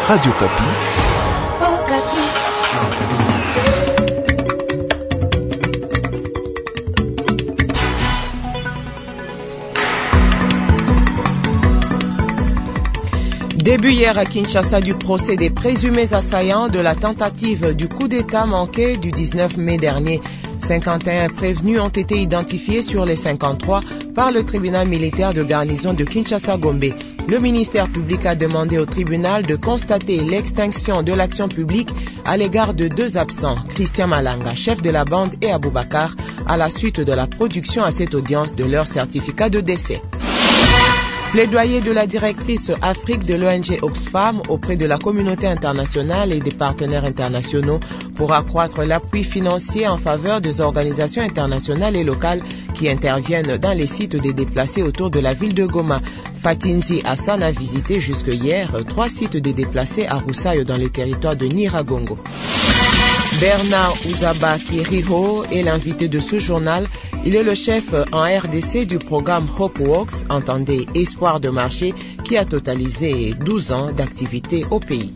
Radio Kapi. Oh, Kapi. Début hier à Kinshasa du procès des présumés assaillants de la tentative du coup d'État manqué du 19 mai dernier. 51 prévenus ont été identifiés sur les 53 par le tribunal militaire de garnison de Kinshasa-Gombe. Le ministère public a demandé au tribunal de constater l'extinction de l'action publique à l'égard de deux absents, Christian Malanga, chef de la bande, et Aboubakar, à la suite de la production à cette audience de leur certificat de décès. Plaidoyer de la directrice Afrique de l'ONG Oxfam auprès de la communauté internationale et des partenaires internationaux pour accroître l'appui financier en faveur des organisations internationales et locales qui interviennent dans les sites des déplacés autour de la ville de Goma. Fatinzi Hassan a visité jusque hier 3 sites des déplacés à Roussaï dans le territoire de Niragongo. Bernard Ouzaba Kiriho est l'invité de ce journal. Il est le chef en RDC du programme Hope Works, entendez Espoir de marché, qui a totalisé 12 ans d'activité au pays.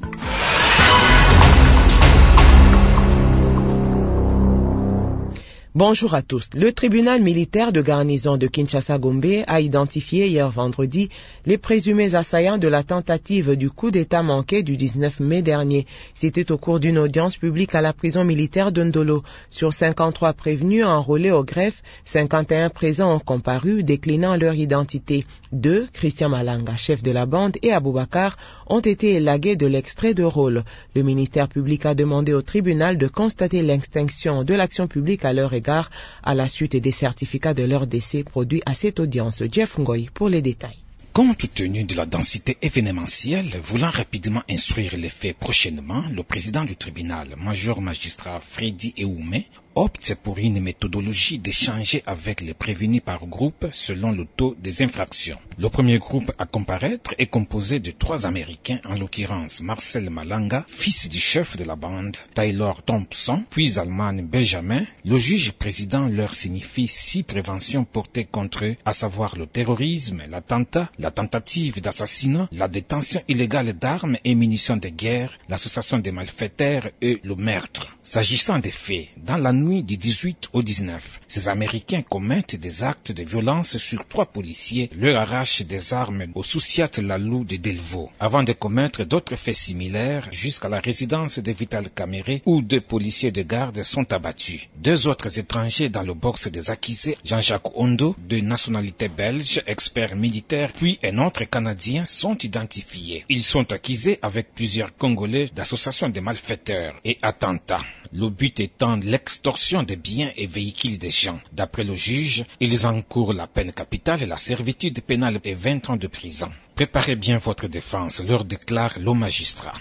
Bonjour à tous. Le tribunal militaire de garnison de Kinshasa-Gombe a identifié hier vendredi les présumés assaillants de la tentative du coup d'État manqué du 19 mai dernier. C'était au cours d'une audience publique à la prison militaire de Ndolo. Sur 53 prévenus enrôlés au greffe, 51 présents ont comparu, déclinant leur identité. 2, Christian Malanga, chef de la bande, et Aboubakar ont été élagués de l'extrait de rôle. Le ministère public a demandé au tribunal de constater l'extinction de l'action publique à leur égard à la suite des certificats de leur décès produits à cette audience. Jeff Ngoy pour les détails. Compte tenu de la densité événementielle, voulant rapidement instruire les faits prochainement, le président du tribunal, major magistrat Freddy Eoumé, opte pour une méthodologie d'échanger avec les prévenus par groupe selon le taux des infractions. Le premier groupe à comparaître est composé de 3 Américains, en l'occurrence Marcel Malanga, fils du chef de la bande, Taylor Thompson, puis Alman Benjamin. Le juge président leur signifie 6 préventions portées contre eux, à savoir le terrorisme, l'attentat, la tentative d'assassinat, la détention illégale d'armes et munitions de guerre, l'association des malfaiteurs et le meurtre. S'agissant des faits, dans la nuit du 18 au 19, ces Américains commettent des actes de violence sur 3 policiers, leur arrachent des armes au Souciat Lalou de Delvaux, avant de commettre d'autres faits similaires jusqu'à la résidence de Vital Caméré où 2 policiers de garde sont abattus. 2 autres étrangers dans le box des accusés, Jean-Jacques Ondo, de nationalité belge, expert militaire, puis un autre Canadien, sont identifiés. Ils sont accusés avec plusieurs Congolais d'association de malfaiteurs et attentats. Le but étant l'extorsion des biens et véhicules des gens. D'après le juge, ils encourent la peine capitale et la servitude pénale et 20 ans de prison. Préparez bien votre défense, leur déclare le magistrat.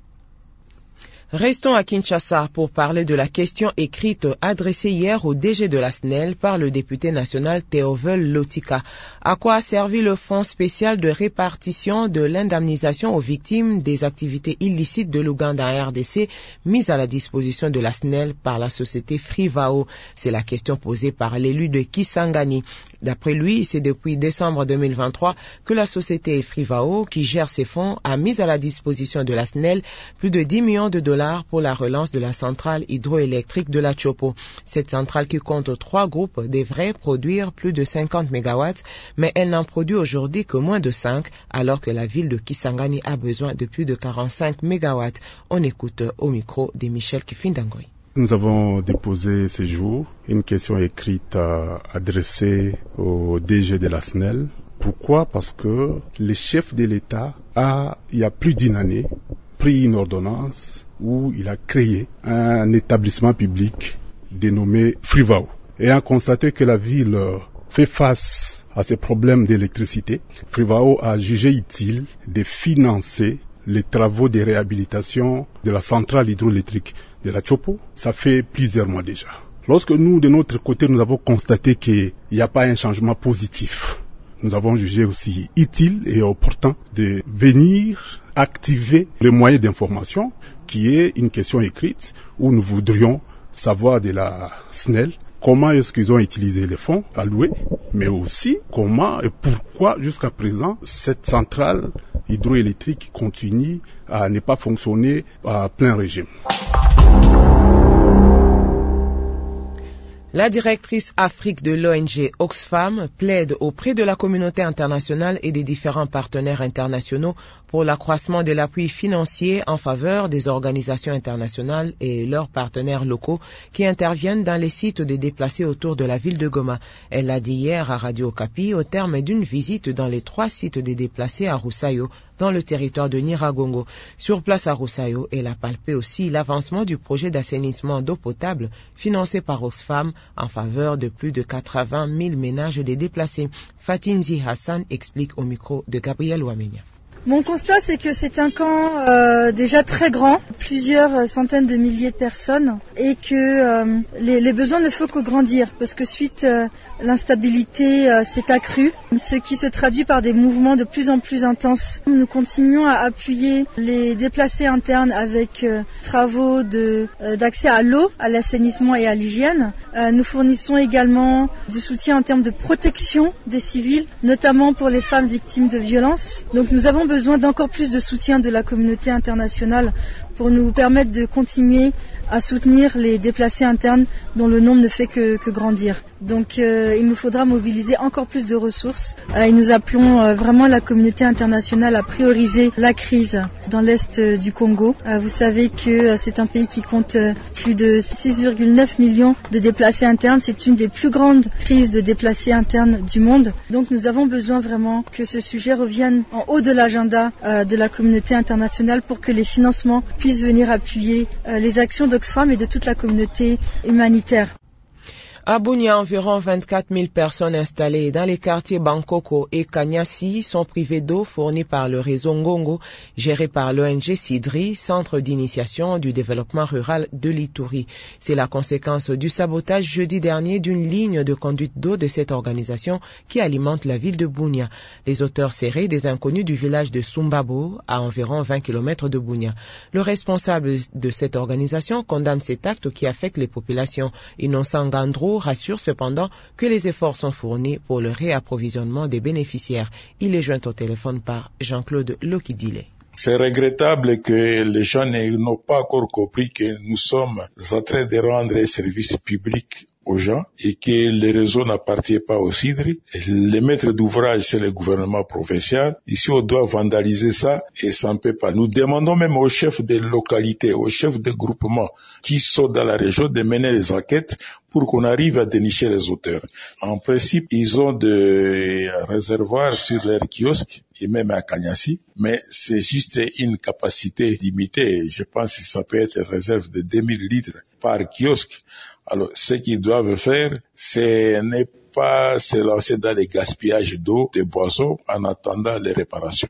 Restons à Kinshasa pour parler de la question écrite adressée hier au DG de la SNEL par le député national Théovel Lotika. À quoi a servi le fonds spécial de répartition de l'indemnisation aux victimes des activités illicites de l'Ouganda en RDC mise à la disposition de la SNEL par la société Frivao? C'est la question posée par l'élu de Kisangani. D'après lui, c'est depuis décembre 2023 que la société Frivao, qui gère ces fonds, a mis à la disposition de la SNEL plus de 10 millions de dollars pour la relance de la centrale hydroélectrique de la Chopo. Cette centrale qui compte 3 groupes devrait produire plus de 50 MW, mais elle n'en produit aujourd'hui que moins de 5, alors que la ville de Kisangani a besoin de plus de 45 MW. On écoute au micro de Michel Kifindangoy. Nous avons déposé ce jour une question écrite adressée au DG de la SNEL. Pourquoi? Parce que le chef de l'État a, il y a plus d'une année, pris une ordonnance où il a créé un établissement public dénommé Frivao. Et a constaté que la ville fait face à ces problèmes d'électricité, Frivao a jugé utile de financer les travaux de réhabilitation de la centrale hydroélectrique de la Chopo. Ça fait plusieurs mois déjà. Lorsque nous, de notre côté, nous avons constaté qu'il n'y a pas un changement positif, nous avons jugé aussi utile et opportun de venir activer les moyens d'information, qui est une question écrite où nous voudrions savoir de la SNEL comment est-ce qu'ils ont utilisé les fonds alloués, mais aussi comment et pourquoi jusqu'à présent cette centrale hydroélectriques continuent à ne pas fonctionner à plein régime. La directrice Afrique de l'ONG Oxfam plaide auprès de la communauté internationale et des différents partenaires internationaux pour l'accroissement de l'appui financier en faveur des organisations internationales et leurs partenaires locaux qui interviennent dans les sites de déplacés autour de la ville de Goma. Elle l'a dit hier à Radio Okapi au terme d'une visite dans les 3 sites des déplacés à Roussayo, dans le territoire de Nyiragongo. Sur place à Roussayo, elle a palpé aussi l'avancement du projet d'assainissement d'eau potable financé par Oxfam en faveur de plus de 80 000 ménages des déplacés. Fatinzi Hassan explique au micro de Gabriel Ouamenia. Mon constat, c'est que c'est un camp déjà très grand, plusieurs centaines de milliers de personnes, et que les besoins ne font que grandir, parce que suite l'instabilité s'est accrue, ce qui se traduit par des mouvements de plus en plus intenses. Nous continuons à appuyer les déplacés internes avec travaux d'accès à l'eau, à l'assainissement et à l'hygiène. Nous fournissons également du soutien en termes de protection des civils, notamment pour les femmes victimes de violences. Donc nous avons besoin d'encore plus de soutien de la communauté internationale pour nous permettre de continuer à soutenir les déplacés internes dont le nombre ne fait que grandir. Donc il nous faudra mobiliser encore plus de ressources et nous appelons vraiment la communauté internationale à prioriser la crise dans l'est du Congo. Vous savez que c'est un pays qui compte plus de 6,9 millions de déplacés internes. C'est une des plus grandes crises de déplacés internes du monde. Donc nous avons besoin vraiment que ce sujet revienne en haut de l'agenda de la communauté internationale pour que les financements puissent venir appuyer les actions d'Oxfam et de toute la communauté humanitaire. À Bunia, environ 24 000 personnes installées dans les quartiers Bankoko et Kanyasi sont privées d'eau fournie par le réseau Ngongo, géré par l'ONG Sidri, Centre d'initiation du développement rural de l'Ituri. C'est la conséquence du sabotage jeudi dernier d'une ligne de conduite d'eau de cette organisation qui alimente la ville de Bunia. Les auteurs seraient des inconnus du village de Sumbabo, à environ 20 km de Bunia. Le responsable de cette organisation condamne cet acte qui affecte les populations. Innocent Gandro rassure cependant que les efforts sont fournis pour le réapprovisionnement des bénéficiaires. Il est joint au téléphone par Jean-Claude Lokidile. C'est regrettable que les gens n'ont pas encore compris que nous sommes en train de rendre un service public aux gens et que le réseau n'appartient pas au Sidri. Les maîtres d'ouvrage, c'est le gouvernement provincial. Ici, on doit vandaliser ça et ça ne peut pas. Nous demandons même aux chefs des localités, aux chefs des groupements qui sont dans la région de mener les enquêtes pour qu'on arrive à dénicher les auteurs. En principe, ils ont des réservoirs sur leurs kiosques et même à Kanyasi, mais c'est juste une capacité limitée. Je pense que ça peut être une réserve de 2000 litres par kiosque. Alors, ce qu'ils doivent faire, ce n'est pas se lancer dans les gaspillages d'eau, de boissons, en attendant les réparations.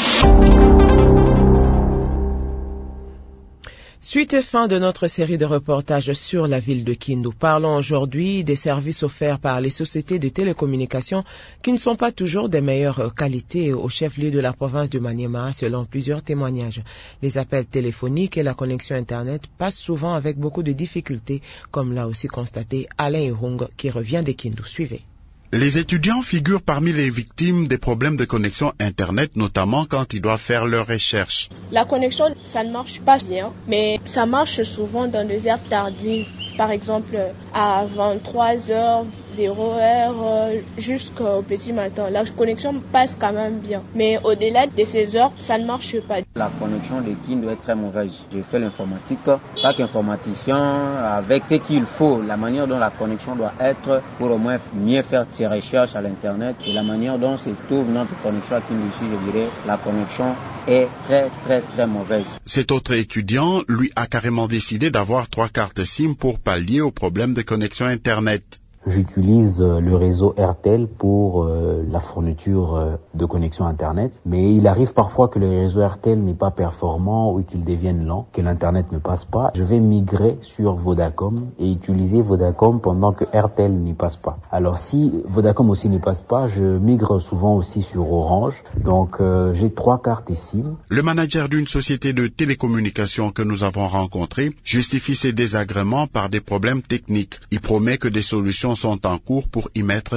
Suite et fin de notre série de reportages sur la ville de Kindu. Parlons aujourd'hui des services offerts par les sociétés de télécommunications qui ne sont pas toujours des meilleures qualités au chef-lieu de la province de Maniema, selon plusieurs témoignages. Les appels téléphoniques et la connexion Internet passent souvent avec beaucoup de difficultés, comme l'a aussi constaté Alain Irung, qui revient de Kindu. Suivez. Les étudiants figurent parmi les victimes des problèmes de connexion Internet, notamment quand ils doivent faire leurs recherches. La connexion, ça ne marche pas bien, mais ça marche souvent dans des heures tardives. Par exemple, à 23h, 0h, jusqu'au petit matin. La connexion passe quand même bien. Mais au-delà de ces heures, ça ne marche pas. La connexion de Kindu doit être très mauvaise. Je fais l'informatique. Chaque informaticien, avec ce qu'il faut, la manière dont la connexion doit être pour au moins mieux faire ses recherches à l'Internet et la manière dont se trouve notre connexion à Kindu, je dirais, la connexion est très, très, très mauvaise. Cet autre étudiant, lui, a carrément décidé d'avoir 3 cartes SIM pour pallier aux problèmes de connexion Internet. J'utilise le réseau RTL pour la fourniture de connexion Internet, mais il arrive parfois que le réseau RTL n'est pas performant ou qu'il devienne lent, que l'Internet ne passe pas. Je vais migrer sur Vodacom et utiliser Vodacom pendant que RTL n'y passe pas. Alors si Vodacom aussi n'y passe pas, je migre souvent aussi sur Orange. Donc j'ai 3 cartes SIM. Le manager d'une société de télécommunications que nous avons rencontré justifie ses désagréments par des problèmes techniques. Il promet que des solutions sont en cours pour y mettre fin.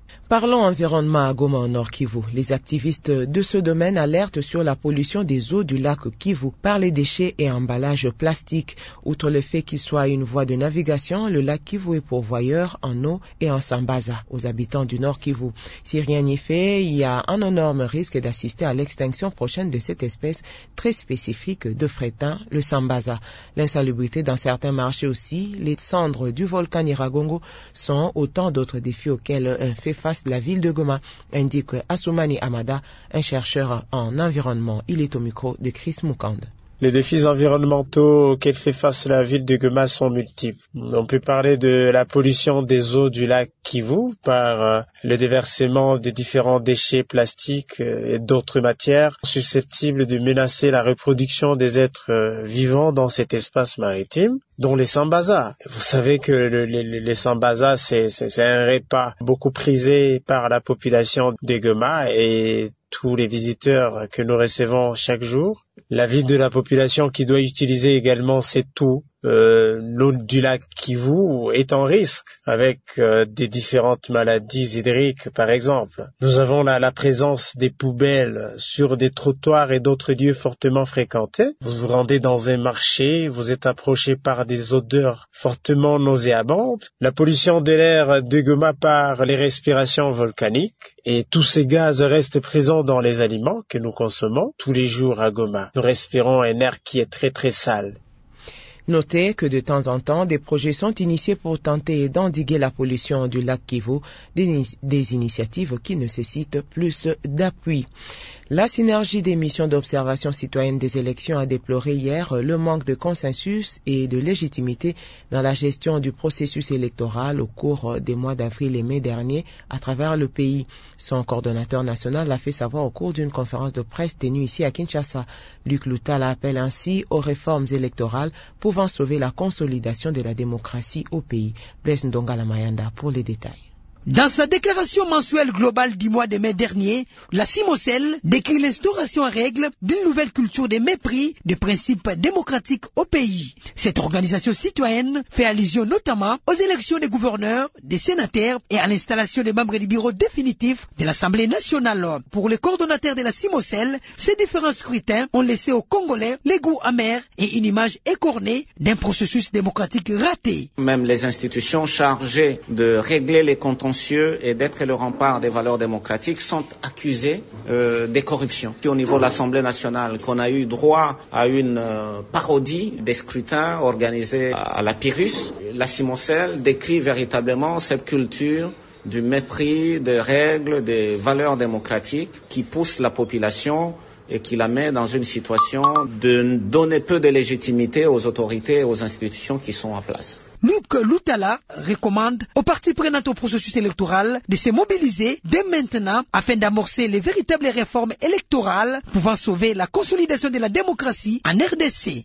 Parlons environnement à Goma, en Nord Kivu. Les activistes de ce domaine alertent sur la pollution des eaux du lac Kivu par les déchets et emballages plastiques. Outre le fait qu'il soit une voie de navigation, le lac Kivu est pourvoyeur en eau et en sambaza aux habitants du Nord Kivu. Si rien n'y fait, il y a un énorme risque d'assister à l'extinction prochaine de cette espèce très spécifique de frétin, le sambaza. L'insalubrité dans certains marchés aussi, les cendres du volcan Nyiragongo sont autant d'autres défis auxquels fait face la ville de Goma, indique Assoumani Amada, un chercheur en environnement. Il est au micro de Chris Mukande. Les défis environnementaux auxquels fait face la ville de Goma sont multiples. On peut parler de la pollution des eaux du lac Kivu par le déversement des différents déchets plastiques et d'autres matières susceptibles de menacer la reproduction des êtres vivants dans cet espace maritime, dont les sambazas. Vous savez que les sambazas, c'est un repas beaucoup prisé par la population de Goma et tous les visiteurs que nous recevons chaque jour. La vie de la population qui doit utiliser également cette eau, l'eau du lac Kivu, est en risque avec des différentes maladies hydriques, par exemple. Nous avons la présence des poubelles sur des trottoirs et d'autres lieux fortement fréquentés. Vous vous rendez dans un marché, vous êtes approché par des odeurs fortement nauséabondes. La pollution de l'air de Goma par les respirations volcaniques, et tous ces gaz restent présents dans les aliments que nous consommons tous les jours à Goma. Nous respirons un air qui est très très sale. Notez que de temps en temps, des projets sont initiés pour tenter d'endiguer la pollution du lac Kivu, des initiatives qui nécessitent plus d'appui. La synergie des missions d'observation citoyenne des élections a déploré hier le manque de consensus et de légitimité dans la gestion du processus électoral au cours des mois d'avril et mai dernier à travers le pays. Son coordonnateur national l'a fait savoir au cours d'une conférence de presse tenue ici à Kinshasa. Luc Lutala appelle ainsi aux réformes électorales pouvant sauver la consolidation de la démocratie au pays. Blaise Ndongala Mayanda pour les détails. Dans sa déclaration mensuelle globale du mois de mai dernier, la CIMOCEL décrit l'instauration en règle d'une nouvelle culture de mépris des principes démocratiques au pays. Cette organisation citoyenne fait allusion notamment aux élections des gouverneurs, des sénateurs et à l'installation des membres du bureau définitif de l'Assemblée nationale. Pour les coordonnateurs de la CIMOCEL, ces différents scrutins ont laissé aux Congolais les goûts amers et une image écornée d'un processus démocratique raté. Même les institutions chargées de régler les contentieux et d'être le rempart des valeurs démocratiques sont accusés des corruptions. Au niveau de l'Assemblée nationale, qu'on a eu droit à une parodie des scrutins organisés à la Pyrrhus, la CIMOCEL décrit véritablement cette culture du mépris des règles, des valeurs démocratiques qui pousse la population et qui la met dans une situation de donner peu de légitimité aux autorités et aux institutions qui sont en place. Luc Lutala recommande aux parties prenantes au processus électoral de se mobiliser dès maintenant afin d'amorcer les véritables réformes électorales pouvant sauver la consolidation de la démocratie en RDC.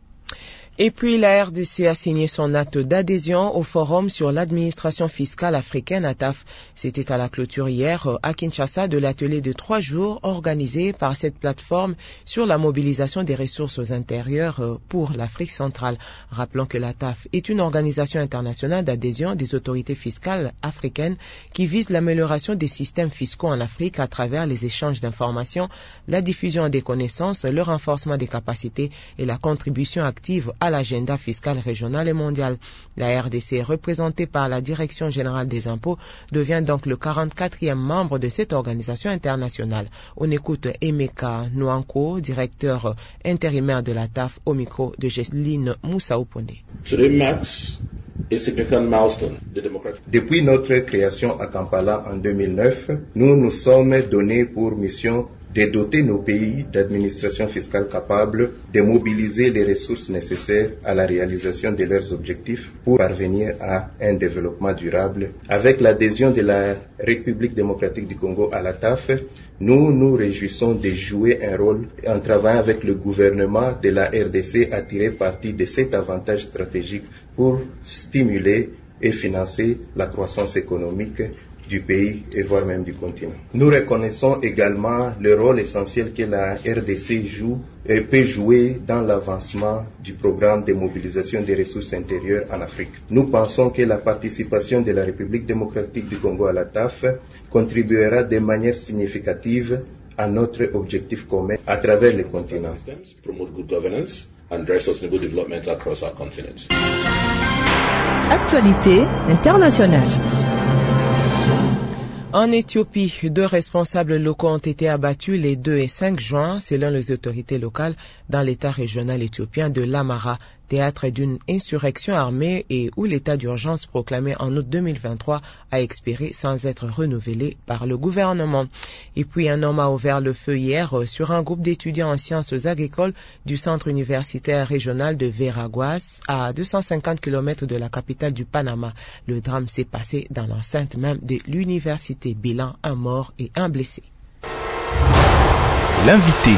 Et puis la RDC a signé son acte d'adhésion au Forum sur l'administration fiscale africaine ATAF. C'était à la clôture hier à Kinshasa de l'atelier de 3 jours organisé par cette plateforme sur la mobilisation des ressources intérieures pour l'Afrique centrale. Rappelons que l'ATAF est une organisation internationale d'adhésion des autorités fiscales africaines qui vise l'amélioration des systèmes fiscaux en Afrique à travers les échanges d'informations, la diffusion des connaissances, le renforcement des capacités et la contribution active à l'agenda fiscal régional et mondial. La RDC, représentée par la Direction générale des impôts, devient donc le 44e membre de cette organisation internationale. On écoute Emeka Nouanko, directeur intérimaire de la TAF, au micro de Jesline Moussaoupone. Depuis notre création à Kampala en 2009, nous nous sommes donnés pour mission de doter nos pays d'administrations fiscales capables de mobiliser les ressources nécessaires à la réalisation de leurs objectifs pour parvenir à un développement durable. Avec l'adhésion de la République démocratique du Congo à la TAF, nous nous réjouissons de jouer un rôle en travaillant avec le gouvernement de la RDC à tirer parti de cet avantage stratégique pour stimuler et financer la croissance économique du pays et voire même du continent. Nous reconnaissons également le rôle essentiel que la RDC joue et peut jouer dans l'avancement du programme de mobilisation des ressources intérieures en Afrique. Nous pensons que la participation de la République démocratique du Congo à la TAF contribuera de manière significative à notre objectif commun à travers le continent. Actualité internationale. En Éthiopie, 2 responsables locaux ont été abattus les 2 et 5 juin, selon les autorités locales, dans l'état régional éthiopien de l'Amara, théâtre d'une insurrection armée et où l'état d'urgence proclamé en août 2023 a expiré sans être renouvelé par le gouvernement. Et puis un homme a ouvert le feu hier sur un groupe d'étudiants en sciences agricoles du centre universitaire régional de Veraguas, à 250 km de la capitale du Panama. Le drame s'est passé dans l'enceinte même de l'université. Bilan, un mort et un blessé. L'invité.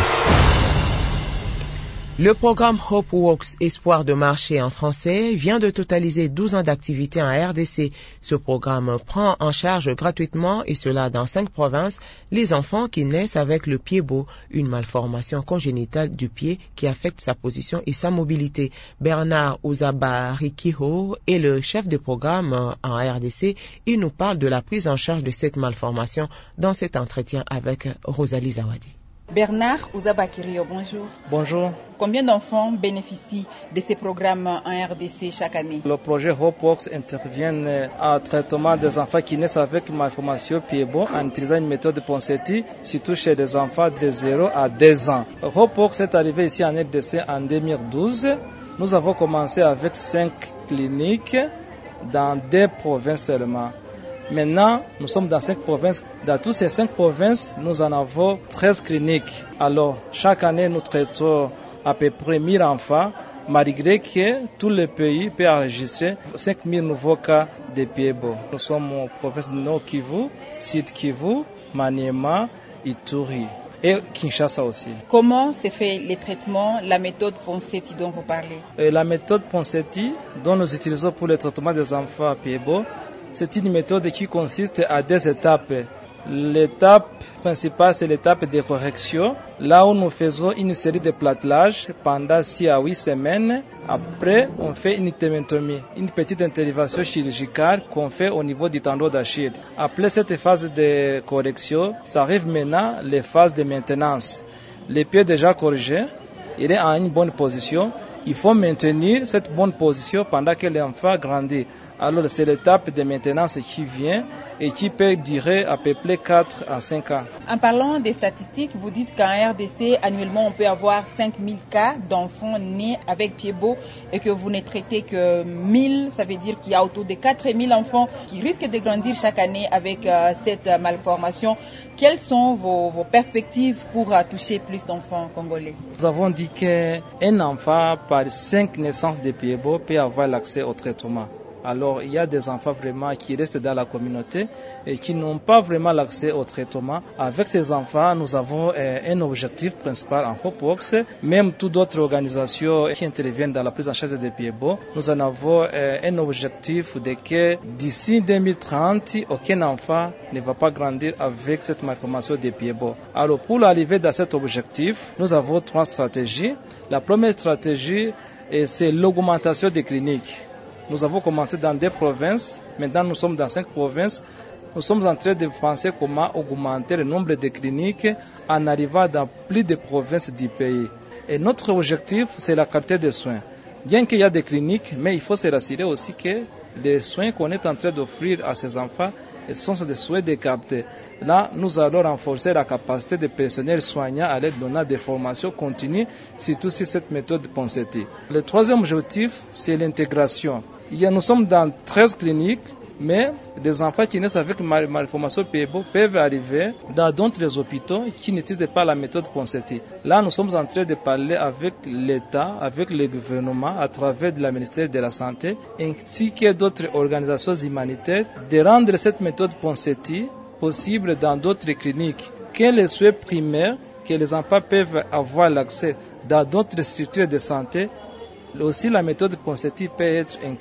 Le programme Hope Works, Espoir de marché en français, vient de totaliser 12 ans d'activité en RDC. Ce programme prend en charge gratuitement, et cela dans 5 provinces, les enfants qui naissent avec le pied beau, une malformation congénitale du pied qui affecte sa position et sa mobilité. Bernard Ouzaba-Rikiho est le chef de programme en RDC. Il nous parle de la prise en charge de cette malformation dans cet entretien avec Rosalie Zawadi. Bernard Ouzaba-Rikiho, bonjour. Bonjour. Combien d'enfants bénéficient de ces programmes en RDC chaque année? Le projet HopeWorks intervient à traitement des enfants qui naissent avec malformation pied-beau en utilisant une méthode Ponseti, surtout chez les enfants de 0 à 2 ans. HopeWorks est arrivé ici en RDC en 2012. Nous avons commencé avec 5 cliniques dans 2 provinces seulement. Maintenant, nous sommes dans 5 provinces. Dans toutes ces 5 provinces, nous en avons 13 cliniques. Alors, chaque année, nous traitons à peu près 1000 enfants, malgré que tout le pays peut enregistrer 5000 nouveaux cas de pied-beau. Nous sommes en province de Nord Kivu, Sud Kivu, Maniema, Ituri et Kinshasa aussi. Comment se fait le traitement, la méthode Ponseti dont vous parlez? La méthode Ponseti, dont nous utilisons pour le traitement des enfants à pied-beau, c'est une méthode qui consiste à 2 étapes. L'étape principale, c'est l'étape de correction, là où nous faisons une série de plattelages pendant 6 à 8 semaines. Après, on fait une thémétomie, une petite intervention chirurgicale qu'on fait au niveau du tendon d'Achille. Après cette phase de correction, ça arrive maintenant les phases de maintenance. Le pied déjà corrigé, il est en une bonne position. Il faut maintenir cette bonne position pendant que l'enfant grandit. Alors c'est l'étape de maintenance qui vient et qui peut durer à peu près 4 à 5 ans. En parlant des statistiques, vous dites qu'en RDC, annuellement, on peut avoir 5000 cas d'enfants nés avec pied beau et que vous ne traitez que 1000. Ça veut dire qu'il y a autour de 4000 enfants qui risquent de grandir chaque année avec cette malformation. Quelles sont vos perspectives pour toucher plus d'enfants congolais? Nous avons dit qu'un enfant par 5 naissances de pied beau peut avoir l'accès au traitement. Alors, il y a des enfants vraiment qui restent dans la communauté et qui n'ont pas vraiment l'accès au traitement. Avec ces enfants, nous avons un objectif principal en HopeWorks. Même toutes d'autres organisations qui interviennent dans la prise en charge des pieds-beaux, nous en avons un objectif de que d'ici 2030, aucun enfant ne va pas grandir avec cette malformation des pieds-beaux. Alors, pour arriver dans cet objectif, nous avons 3 stratégies. La première stratégie, c'est l'augmentation des cliniques. Nous avons commencé dans 2 provinces, maintenant nous sommes dans 5 provinces. Nous sommes en train de penser comment augmenter le nombre de cliniques en arrivant dans plus de provinces du pays. Et notre objectif, c'est la qualité des soins. Bien qu'il y a des cliniques, mais il faut se rassurer aussi que les soins qu'on est en train d'offrir à ces enfants sont des soins de qualité. Là, nous allons renforcer la capacité des personnels soignants à l'aide donnant des formations continues, surtout sur cette méthode Ponseti. Le troisième objectif, c'est l'intégration. Nous sommes dans 13 cliniques, mais des enfants qui naissent avec malformation pied-beau peuvent arriver dans d'autres hôpitaux qui n'utilisent pas la méthode Ponseti. Là, nous sommes en train de parler avec l'État, avec le gouvernement, à travers le ministère de la Santé, ainsi que d'autres organisations humanitaires, de rendre cette méthode Ponseti possible dans d'autres cliniques. Que les soins primaires, que les enfants peuvent avoir l'accès dans d'autres structures de santé, aussi la méthode Ponseti peut être inclue.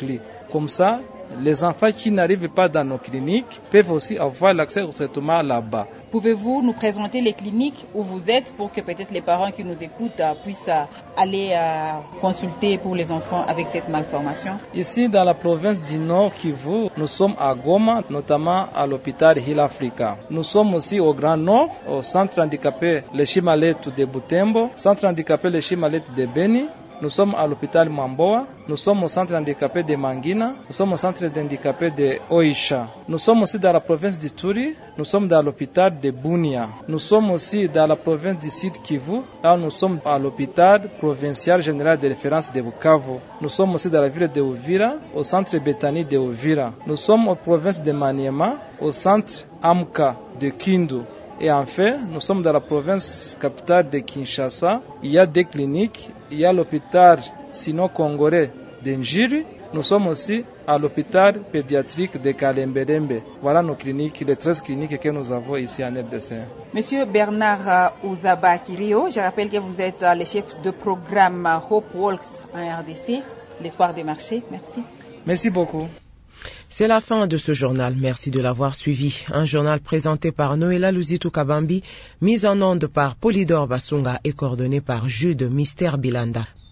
Comme ça, les enfants qui n'arrivent pas dans nos cliniques peuvent aussi avoir l'accès au traitement là-bas. Pouvez-vous nous présenter les cliniques où vous êtes pour que peut-être les parents qui nous écoutent puissent aller consulter pour les enfants avec cette malformation? Ici, dans la province du Nord Kivu, nous sommes à Goma, notamment à l'hôpital Hill Africa. Nous sommes aussi au Grand Nord, au centre handicapé Le Chimalet de Butembo, centre handicapé Le Chimalet de Beni. Nous sommes à l'hôpital Mamboa, nous sommes au centre handicapé de Mangina, nous sommes au centre handicapé de Oisha. Nous sommes aussi dans la province d'Ituri, nous sommes dans l'hôpital de Bunia. Nous sommes aussi dans la province du Sud Kivu, là nous sommes à l'hôpital provincial général de référence de Bukavu. Nous sommes aussi dans la ville de Uvira, au centre Betani de Uvira. Nous sommes aux provinces de Maniema, au centre Amka de Kindu. Et enfin, nous sommes dans la province capitale de Kinshasa. Il y a des cliniques. Il y a l'hôpital sino-congolais d'Njiri. Nous sommes aussi à l'hôpital pédiatrique de Kalemberembe. Voilà nos cliniques, les 13 cliniques que nous avons ici en RDC. Monsieur Bernard Ouzaba Kirio, je rappelle que vous êtes le chef de programme Hope Walks en RDC, l'espoir des marchés. Merci. Merci beaucoup. C'est la fin de ce journal. Merci de l'avoir suivi. Un journal présenté par Noëlla Luzitou Kabambi, mis en onde par Polydor Basunga et coordonné par Jude Mister Bilanda.